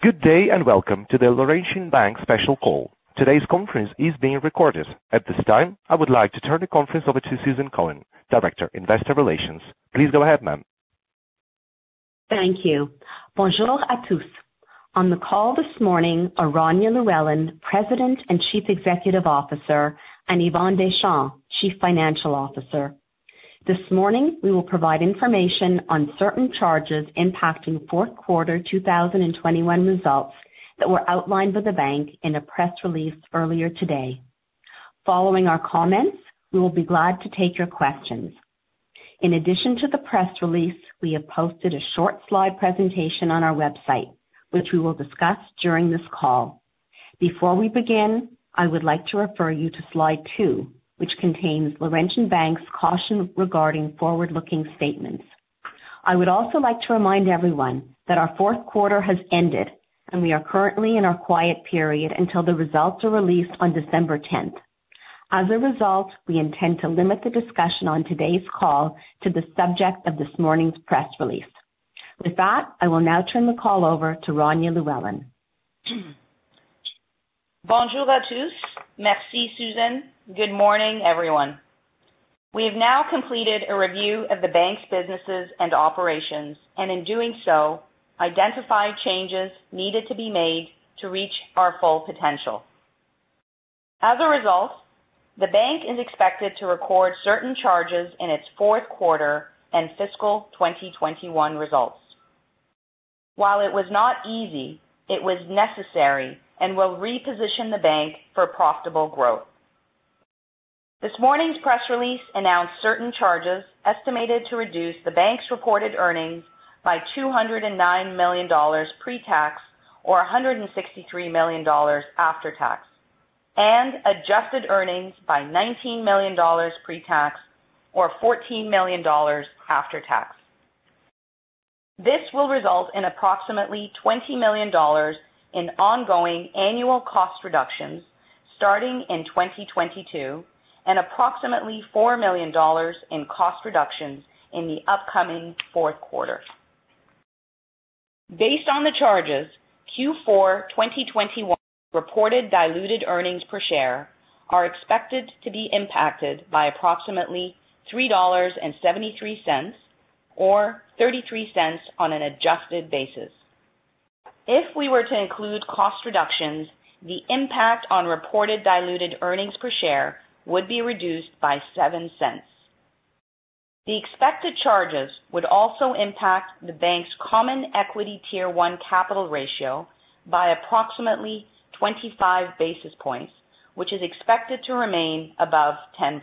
Good day and welcome to the Laurentian Bank special call. Today's conference is being recorded. At this time, I would like to turn the conference over to Susan Cohen, Director, Investor Relations. Please go ahead, ma'am. Thank you. Bonjour à tous. On the call this morning are Rania Llewellyn, President and Chief Executive Officer, and Yvan Deschamps, Chief Financial Officer. This morning, we will provide information on certain charges impacting fourth quarter 2021 results that were outlined by the bank in a press release earlier today. Following our comments, we will be glad to take your questions. In addition to the press release, we have posted a short slide presentation on our website, which we will discuss during this call. Before we begin, I would like to refer you to slide 2, which contains Laurentian Bank's caution regarding forward-looking statements. I would also like to remind everyone that our fourth quarter has ended and we are currently in our quiet period until the results are released on December 10th. As a result, we intend to limit the discussion on today's call to the subject of this morning's press release. With that, I will now turn the call over to Rania Llewellyn. Bonjour à tous. Merci, Susan. Good morning, everyone. We have now completed a review of the bank's businesses and operations, and in doing so, identified changes needed to be made to reach our full potential. As a result, the bank is expected to record certain charges in its fourth quarter and fiscal 2021 results. While it was not easy, it was necessary and will reposition the bank for profitable growth. This morning's press release announced certain charges estimated to reduce the bank's reported earnings by $209 million pre-tax or $163 million after tax, and adjusted earnings by $19 million pre-tax or $14 million after tax. This will result in approximately $20 million in ongoing annual cost reductions starting in 2022 and approximately $4 million in cost reductions in the upcoming fourth quarter. Based on the charges, Q4 2021 reported diluted earnings per share are expected to be impacted by approximately $3.73 or 33 cents on an adjusted basis. If we were to include cost reductions, the impact on reported diluted earnings per share would be reduced by 7 cents. The expected charges would also impact the bank's common equity tier 1 capital ratio by approximately 25 basis points, which is expected to remain above 10%.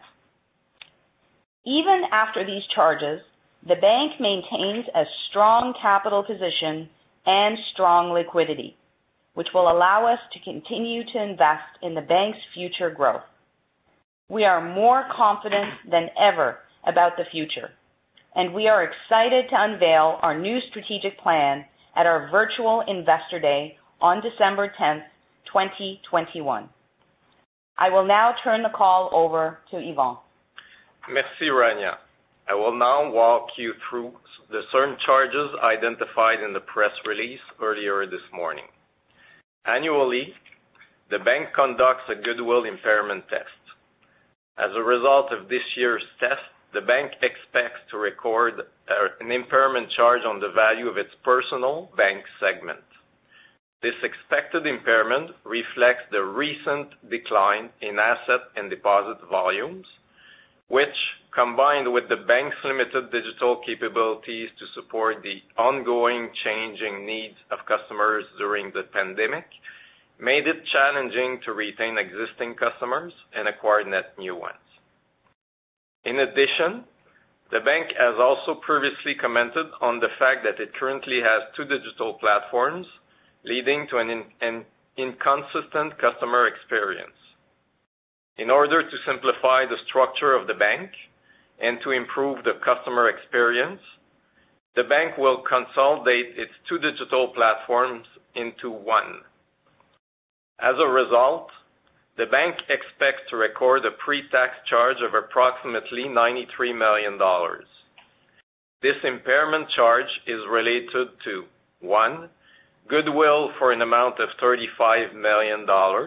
Even after these charges, the bank maintains a strong capital position and strong liquidity, which will allow us to continue to invest in the bank's future growth. We are more confident than ever about the future, and we are excited to unveil our new strategic plan at our virtual Investor Day on December 10th, 2021. I will now turn the call over to Yvan. Merci, Rania. I will now walk you through the certain charges identified in the press release earlier this morning. Annually, the bank conducts a goodwill impairment test. As a result of this year's test, the bank expects to record an impairment charge on the value of its personal bank segment. This expected impairment reflects the recent decline in asset and deposit volumes, which, combined with the bank's limited digital capabilities to support the ongoing changing needs of customers during the pandemic, made it challenging to retain existing customers and acquire net new ones. In addition, the bank has also previously commented on the fact that it currently has 2 digital platforms, leading to an inconsistent customer experience. In order to simplify the structure of the bank and to improve the customer experience, the bank will consolidate its 2 digital platforms into one. As a result, the bank expects to record a pre-tax charge of approximately $93 million. This impairment charge is related to 1. goodwill for an amount of $35 million.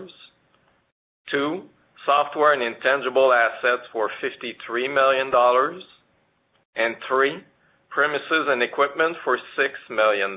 2, software and intangible assets for $53 million. And 3, premises and equipment for $6 million.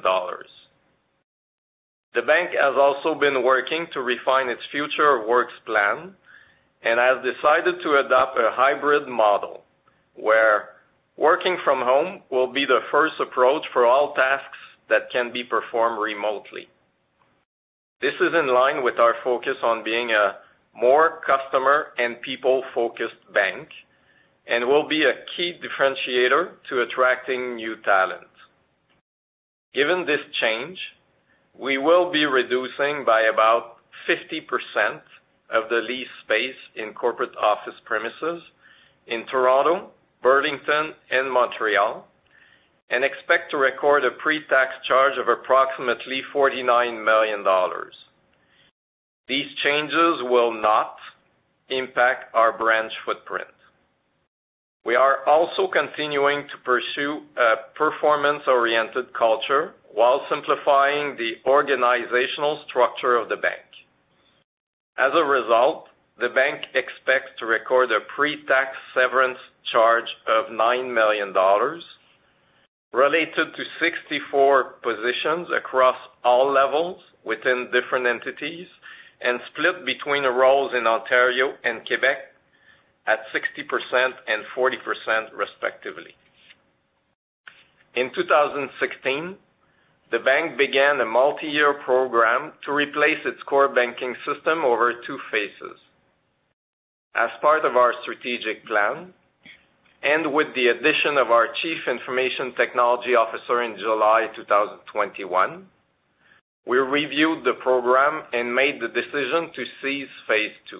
The bank has also been working to refine its future of works plan and has decided to adopt a hybrid model where working from home will be the first approach for all tasks that can be performed remotely. This is in line with our focus on being a more customer and people-focused bank and will be a key differentiator to attracting new talent. Given this change, we will be reducing by about 50% of the lease space in corporate office premises in Toronto, Burlington, and Montreal, and expect to record a pre-tax charge of approximately $49 million. These changes will not impact our branch footprint. We are also continuing to pursue a performance-oriented culture while simplifying the organizational structure of the bank. As a result, the bank expects to record a pre-tax severance charge of $9 million related to 64 positions across all levels within different entities and split between roles in Ontario and Quebec at 60% and 40% respectively. In 2016, the bank began a multi-year program to replace its core banking system over 2 phases. As part of our strategic plan, and with the addition of our Chief Information Technology Officer in July 2021, we reviewed the program and made the decision to cease Phase 2.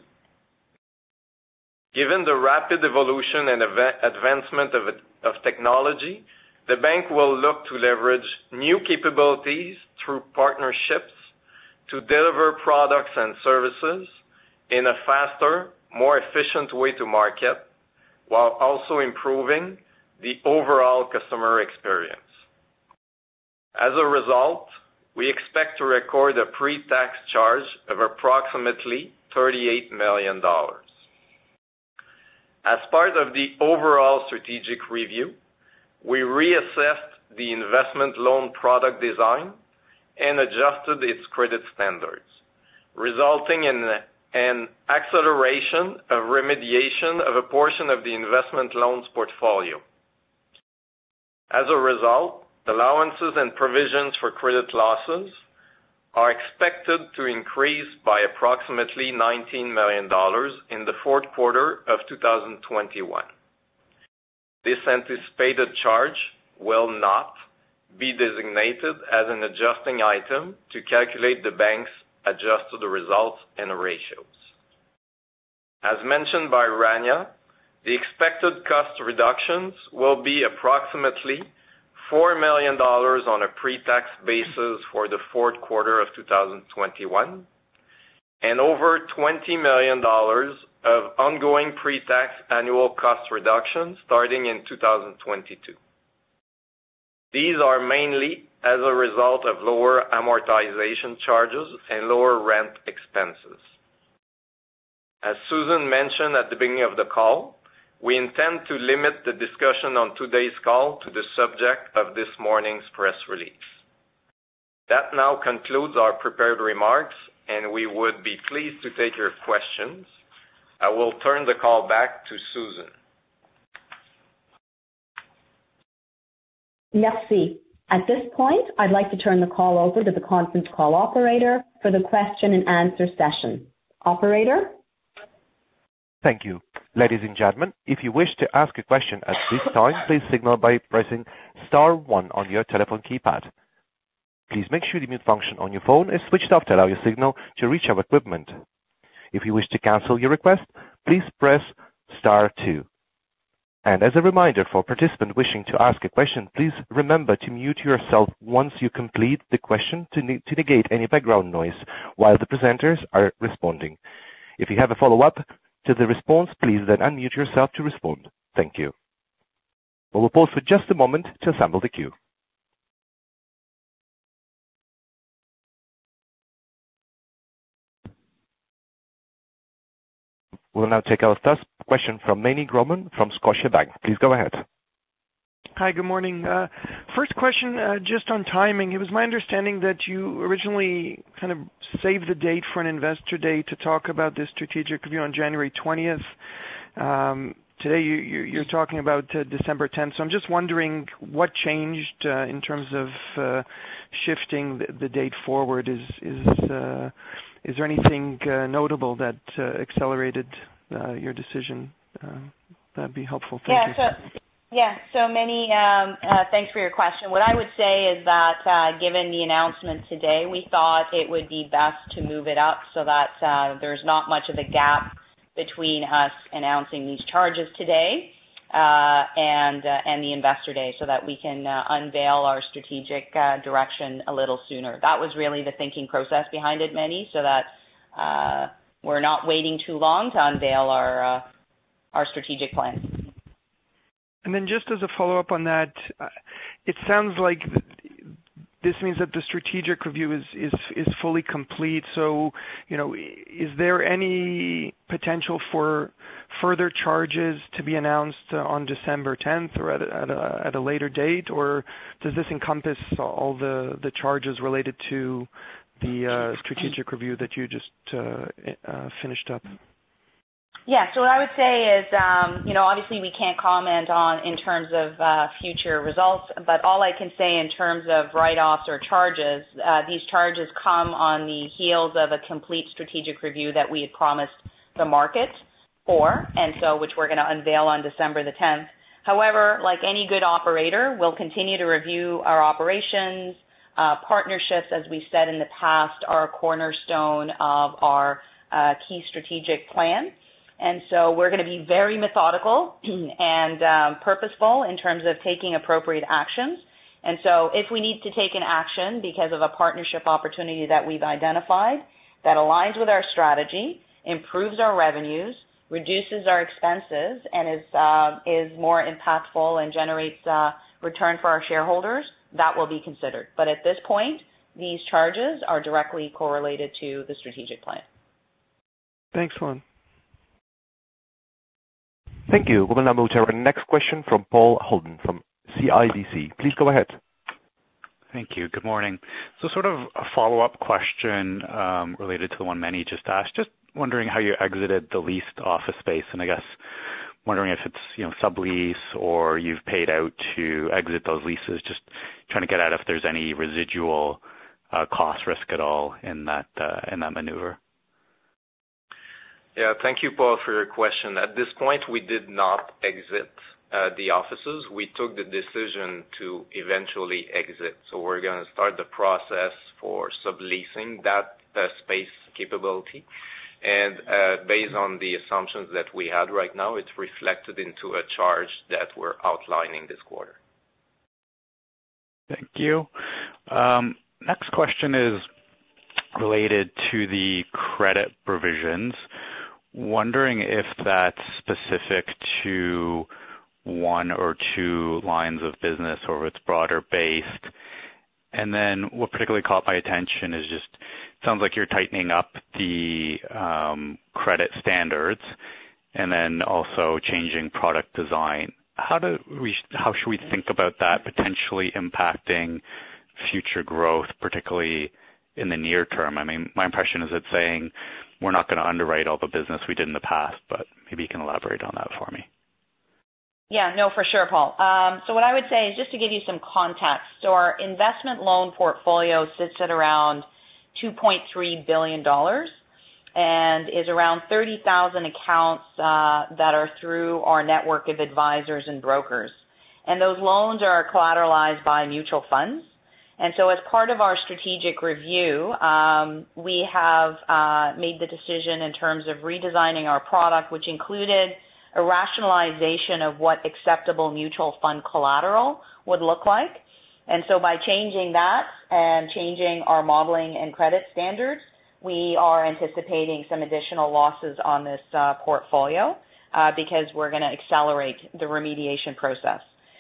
Given the rapid evolution and advancement of technology, the bank will look to leverage new capabilities through partnerships to deliver products and services in a faster, more efficient way to market, while also improving the overall customer experience. As a result, we expect to record a pre-tax charge of approximately $38 million. As part of the overall strategic review, we reassessed the investment loan product design and adjusted its credit standards, resulting in an acceleration of remediation of a portion of the investment loans portfolio. As a result, allowances and provisions for credit losses are expected to increase by approximately $19 million in the fourth quarter of 2021. This anticipated charge will not be designated as an adjusting item to calculate the bank's adjusted results and ratios. As mentioned by Rania, the expected cost reductions will be approximately $4 million on a pre-tax basis for the fourth quarter of 2021 and over $20 million of ongoing pre-tax annual cost reductions starting in 2022. These are mainly as a result of lower amortization charges and lower rent expenses. As Susan mentioned at the beginning of the call, we intend to limit the discussion on today's call to the subject of this morning's press release. That now concludes our prepared remarks, and we would be pleased to take your questions. I will turn the call back to Susan. Merci. At this point, I'd like to turn the call over to the conference call operator for the question and answer session. Operator? Thank you. Ladies and gentlemen, if you wish to ask a question at this time, please signal by pressing star 1 on your telephone keypad. Please make sure the mute function on your phone is switched off to allow your signal to reach our equipment. If you wish to cancel your request, please press star 2. And as a reminder for participants wishing to ask a question, please remember to mute yourself once you complete the question to negate any background noise while the presenters are responding. If you have a follow-up to the response, please then unmute yourself to respond. Thank you. We will pause for just a moment to assemble the queue. We'll now take our first question from Meny Grauman from Scotiabank. Please go ahead. Hi, good morning. First question, just on timing. It was my understanding that you originally kind of saved the date for an investor day to talk about this strategic review on January 20th. Today you're talking about December 10th. So I'm just wondering what changed in terms of shifting the date forward. Is there anything notable that accelerated your decision? That'd be helpful. Thank you. So Meny, thanks for your question. What I would say is that given the announcement today, we thought it would be best to move it up so that there's not much of a gap between us announcing these charges today and the investor day, so that we can unveil our strategic direction a little sooner. That was really the thinking process behind it, Meny, so that we're not waiting too long to unveil our strategic plan. And then just as a follow-up on that, it sounds like this means that the strategic review is fully complete. So, is there any potential for further charges to be announced on December 10th or at a later date, or does this encompass all the charges related to the strategic review that you just finished up? Yeah, so what I would say is, obviously we can't comment on in terms of future results, but all I can say in terms of write-offs or charges, these charges come on the heels of a complete strategic review that we had promised the market for, and so which we're going to unveil on December the 10th. However, like any good operator, we'll continue to review our operations. Partnerships, as we've said in the past, are a cornerstone of our key strategic plan. And so we're going to be very methodical and purposeful in terms of taking appropriate actions. And so if we need to take an action because of a partnership opportunity that we've identified that aligns with our strategy, improves our revenues, reduces our expenses, and is more impactful and generates return for our shareholders, that will be considered. But at this point, these charges are directly correlated to the strategic plan. Thanks, Lon. Thank you. We will now move to our next question from Paul Holden from CIBC. Please go ahead. Thank you. Good morning. So sort of a follow-up question related to the one Meny just asked. Just wondering how you exited the leased office space, and I guess wondering if it's sublease or you've paid out to exit those leases. Just trying to get at if there's any residual cost risk at all in that maneuver. Yeah, thank you, Paul, for your question. At this point, we did not exit the offices. We took the decision to eventually exit. So we're going to start the process for subleasing that space capability. And based on the assumptions that we had right now, it's reflected into a charge that we're outlining this quarter. Thank you. Next question is related to the credit provisions. Wondering if that's specific to one or two lines of business or if it's broader based. And then what particularly caught my attention is just, it sounds like you're tightening up the credit standards and then also changing product design. How should we think about that potentially impacting future growth, particularly in the near term? I mean, my impression is it's saying we're not going to underwrite all the business we did in the past, but maybe you can elaborate on that for me. Yeah, no, for sure, Paul. So what I would say is just to give you some context. So our investment loan portfolio sits at around $2.3 billion and is around 30,000 accounts that are through our network of advisors and brokers. And those loans are collateralized by mutual funds. And so as part of our strategic review, we have made the decision in terms of redesigning our product, which included a rationalization of what acceptable mutual fund collateral would look like. And so by changing that and changing our modeling and credit standards, we are anticipating some additional losses on this portfolio because we're going to accelerate the remediation process.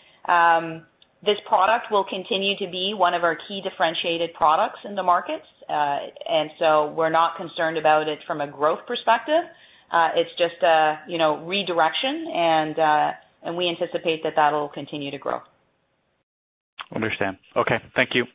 This product will continue to be one of our key differentiated products in the markets, and so we're not concerned about it from a growth perspective, It's just a redirection, and we anticipate that that'll continue to grow. Understand. Okay, thank you.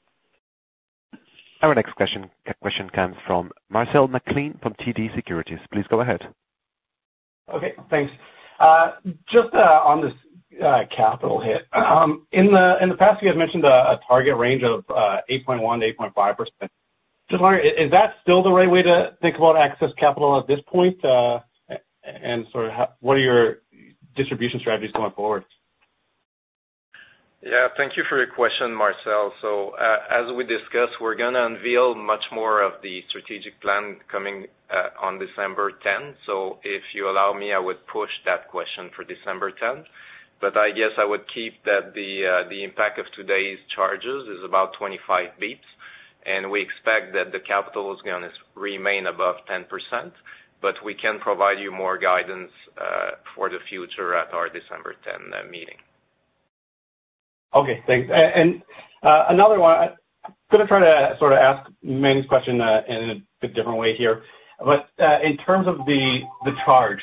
Our next question comes from Marcel McLean from TD Securities. Please go ahead. Okay, thanks. Just on this capital hit, in the past you had mentioned a target range of 8.1 to 8.5%. Just wondering, is that still the right way to think about excess capital at this point? And sort of what are your distribution strategies going forward? Yeah, thank you for your question, Marcel. So as we discussed, we're going to unveil much more of the strategic plan coming on December 10th. So if you allow me, I would push that question for December 10th. But I guess I would keep that the impact of today's charges is about 25 beeps, and we expect that the capital is going to remain above 10%, but we can provide you more guidance for the future at our December 10 meeting. Okay, thanks. And another one, I'm going to try to sort of ask Manny's question in a bit different way here. But in terms of the charge,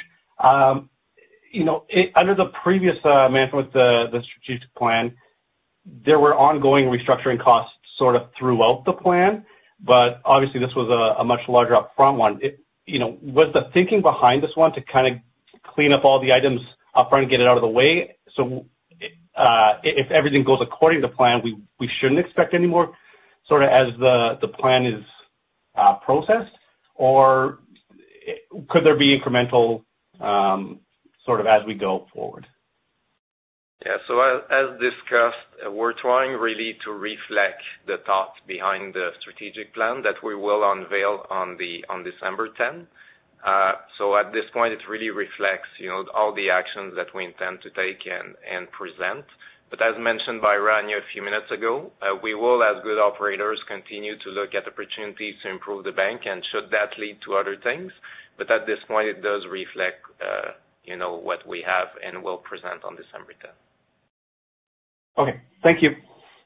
under the previous management with the strategic plan, there were ongoing restructuring costs sort of throughout the plan, but obviously this was a much larger upfront one. Was the thinking behind this one to kind of clean up all the items upfront and get it out of the way? So if everything goes according to plan, we shouldn't expect any more sort of as the plan is processed, or could there be incremental sort of as we go forward? Yeah, so as discussed, we're trying really to reflect the thoughts behind the strategic plan that we will unveil on December 10th. So at this point, it really reflects, all the actions that we intend to take and present. But as mentioned by Rania a few minutes ago, we will, as good operators, continue to look at opportunities to improve the bank, and should that lead to other things. But at this point, it does reflect, what we have and will present on December 10th. Okay, thank you.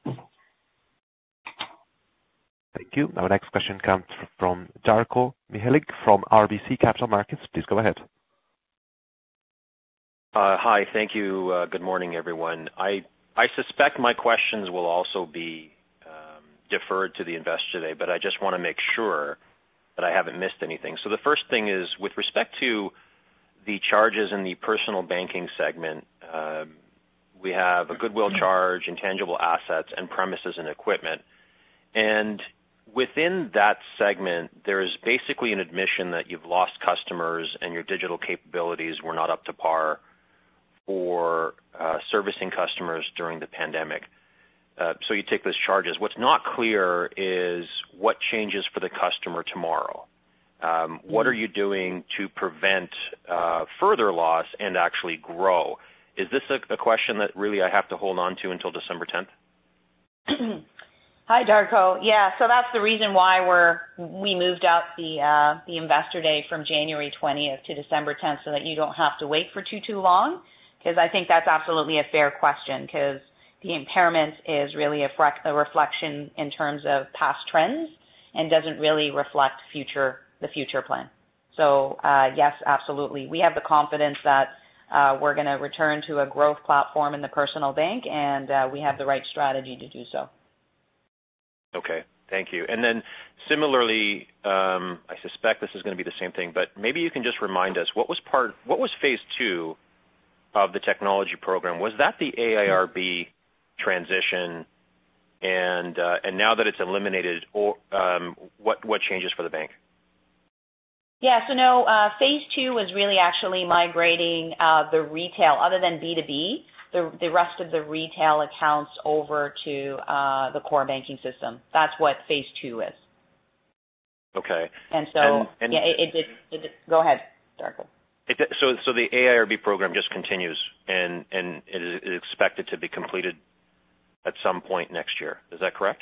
Thank you. Our next question comes from Darko Mihelic from RBC Capital Markets. Please go ahead. Hi, thank you. Good morning, everyone. I suspect my questions will also be deferred to the Investor Day, but I just want to make sure that I haven't missed anything. So the first thing is, with respect to the charges in the personal banking segment, we have a goodwill charge, intangible assets, and premises and equipment. And within that segment, there is basically an admission that you've lost customers and your digital capabilities were not up to par for servicing customers during the pandemic. So you take those charges. What's not clear is what changes for the customer tomorrow. What are you doing to prevent further loss and actually grow? Is this a question that really I have to hold on to until December 10th? Hi, Darko. Yeah, so that's the reason why we moved out the Investor Day from January 20th to December 10th, so that you don't have to wait for too long, because I think that's absolutely a fair question, because the impairment is really a reflection in terms of past trends and doesn't really reflect the future plan. So, yes, absolutely. We have the confidence that we're going to return to a growth platform in the personal bank, and we have the right strategy to do so. Okay, thank you. And then similarly, I suspect this is going to be the same thing, but maybe you can just remind us, what was phase 2 of the technology program? Was that the AIRB transition? And now that it's eliminated, or what changes for the bank? Yeah, so no, phase 2 was really actually migrating the retail, other than B2B, the rest of the retail accounts over to the core banking system. That's what phase 2 is. Okay. And so, it did. Go ahead, Darko. So the AIRB program just continues, and it is expected to be completed at some point next year. Is that correct?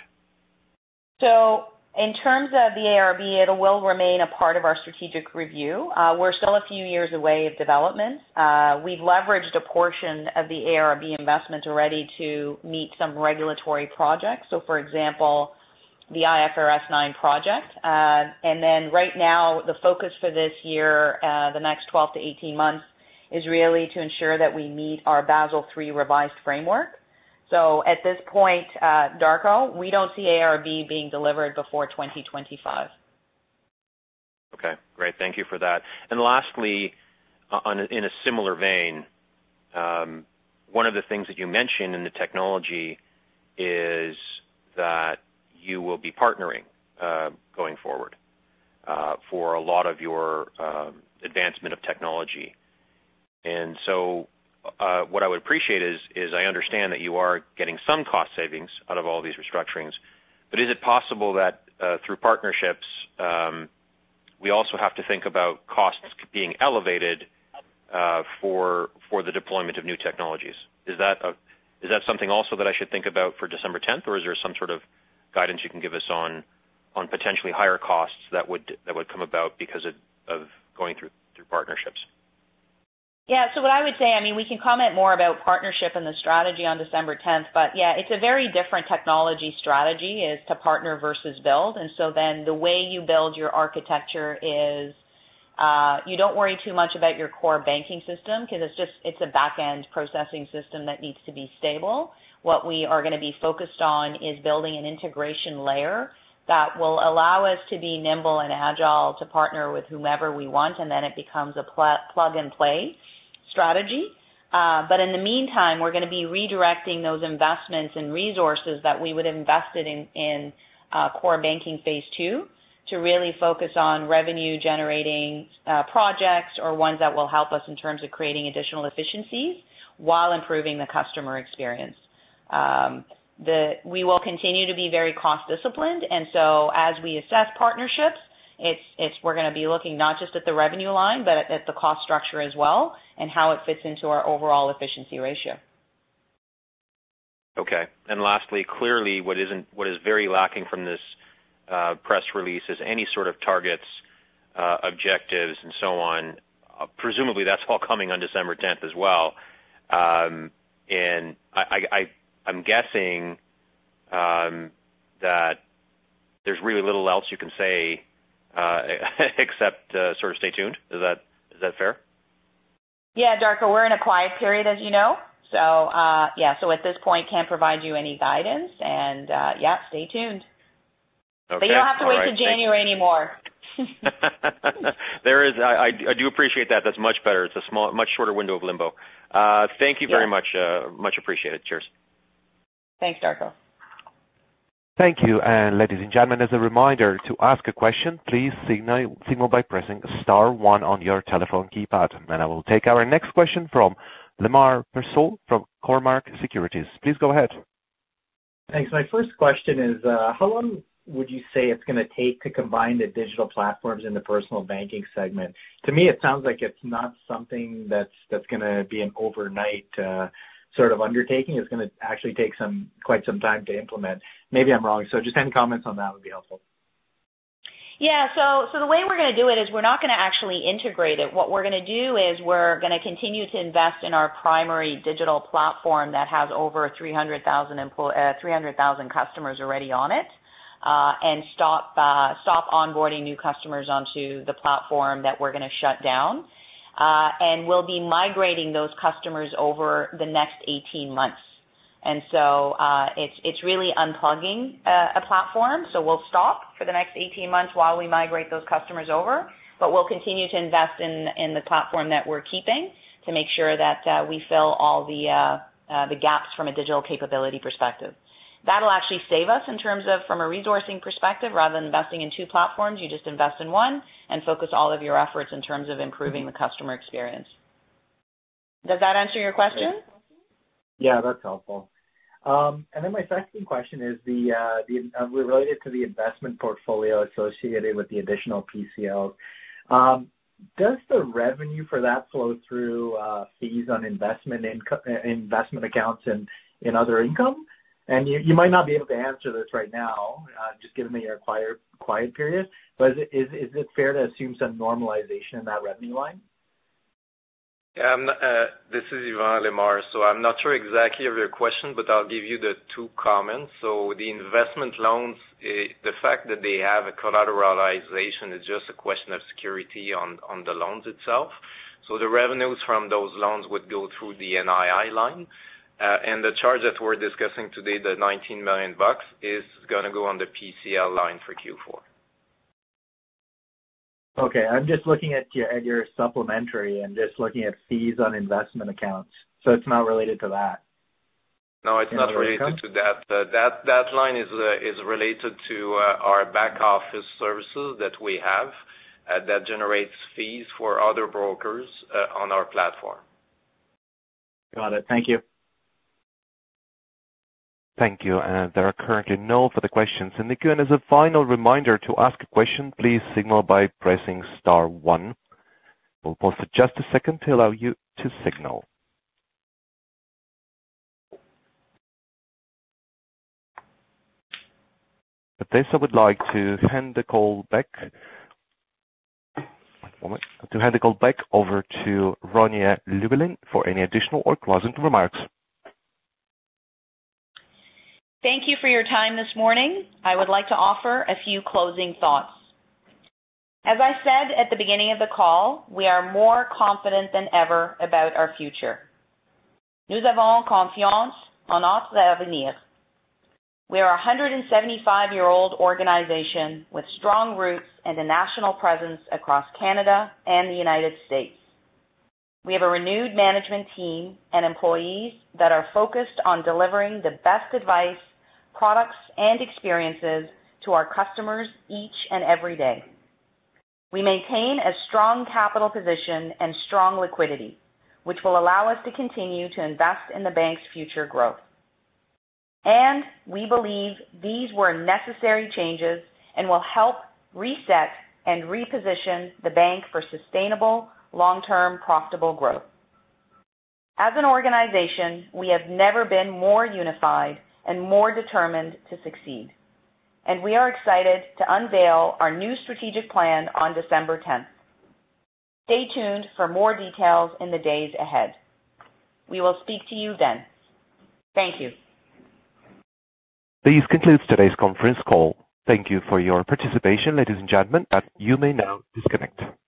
So in terms of the AIRB, it will remain a part of our strategic review. We're still a few years away of development. We've leveraged a portion of the AIRB investment already to meet some regulatory projects. So, for example, the IFRS 9 project. And then right now, the focus for this year, the next 12 to 18 months, is really to ensure that we meet our Basel III revised framework. So at this point, Darko, we don't see AIRB being delivered before 2025. Okay, great. Thank you for that. And lastly, in a similar vein, one of the things that you mentioned in the technology is that you will be partnering going forward for a lot of your advancement of technology. And so what I would appreciate is I understand that you are getting some cost savings out of all these restructurings, but is it possible that through partnerships we also have to think about costs being elevated for the deployment of new technologies? Is that something also that I should think about for December 10th, or is there some sort of guidance you can give us on potentially higher costs that would come about because of going through partnerships? Yeah, so what I would say, I mean, we can comment more about partnership and the strategy on December 10th, but yeah, it's a very different technology strategy is to partner versus build. And so then the way you build your architecture is you don't worry too much about your core banking system because it's a back-end processing system that needs to be stable. What we are going to be focused on is building an integration layer that will allow us to be nimble and agile to partner with whomever we want, and then it becomes a plug-and-play strategy. But in the meantime, we're going to be redirecting those investments and resources that we would have invested in core banking phase 2 to really focus on revenue-generating projects or ones that will help us in terms of creating additional efficiencies while improving the customer experience. We will continue to be very cost-disciplined, and so as we assess partnerships, we're going to be looking not just at the revenue line, but at the cost structure as well and how it fits into our overall efficiency ratio. Okay. And lastly, clearly what is very lacking from this press release is any sort of targets, objectives, and so on. Presumably that's all coming on December 10th as well. And I'm guessing that there's really little else you can say except sort of stay tuned. Is that fair? Yeah, Darko, we're in a quiet period, as you know. So, so at this point can't provide you any guidance, and stay tuned. Okay. But you don't have to wait till January anymore. There is. I do appreciate that. That's much better. It's a much shorter window of limbo. Thank you very much. Much appreciated. Cheers. Thanks, Darko. Thank you. And ladies and gentlemen, as a reminder, to ask a question, please signal by pressing star 1 on your telephone keypad. And I will take our next question from Lemar Persaud from Cormark Securities. Please go ahead. Thanks. My first question is, how long would you say it's going to take to combine the digital platforms in the personal banking segment? To me, it sounds like it's not something that's going to be an overnight sort of undertaking. It's going to actually take quite some time to implement. Maybe I'm wrong. So just any comments on that would be helpful. Yeah, so the way we're going to do it is we're not going to actually integrate it. What we're going to do is we're going to continue to invest in our primary digital platform that has over 300,000 customers already on it, and stop onboarding new customers onto the platform that we're going to shut down. And we'll be migrating those customers over the next 18 months. And so it's really unplugging a platform. So we'll stop for the next 18 months while we migrate those customers over, but we'll continue to invest in the platform that we're keeping to make sure that we fill all the gaps from a digital capability perspective. That'll actually save us in terms of from a resourcing perspective. Rather than investing in 2 platforms, you just invest in one and focus all of your efforts in terms of improving the customer experience. Does that answer your question? Yeah, that's helpful. And then my second question is related to the investment portfolio associated with the additional PCLs. Does the revenue for that flow through fees on investment accounts and in other income? And you might not be able to answer this right now, just given that you're in a quiet period, but is it fair to assume some normalization in that revenue line? Yeah, this is Yvan Lemar. So I'm not sure exactly of your question, but I'll give you the two comments. So the investment loans, the fact that they have a collateralization is just a question of security on the loans itself. So the revenues from those loans would go through the NII line. And the charge that we're discussing today, the $19 million, is going to go on the PCL line for Q4. Okay, I'm just looking at your supplementary and just looking at fees on investment accounts. So it's not related to that. No, it's not related to that. That line is related to our back office services that we have that generates fees for other brokers on our platform. Got it. Thank you. Thank you. And there are currently no further questions in the queue. And as a final reminder, to ask a question, please signal by pressing star 1. We'll pause for just a second to allow you to signal. With this, I would like to hand the call back. To hand the call back over to Rania Llewellyn for any additional or closing remarks. Thank you for your time this morning. I would like to offer a few closing thoughts. As I said at the beginning of the call, we are more confident than ever about our future. Nous avons confiance en notre avenir. We are a 175-year-old organization with strong roots and a national presence across Canada and the United States. We have a renewed management team and employees that are focused on delivering the best advice, products, and experiences to our customers each and every day. We maintain a strong capital position and strong liquidity, which will allow us to continue to invest in the bank's future growth. And we believe these were necessary changes and will help reset and reposition the bank for sustainable, long-term, profitable growth. As an organization, we have never been more unified and more determined to succeed. And we are excited to unveil our new strategic plan on December 10th. Stay tuned for more details in the days ahead. We will speak to you then. Thank you. This concludes today's conference call. Thank you for your participation, ladies and gentlemen. You may now disconnect.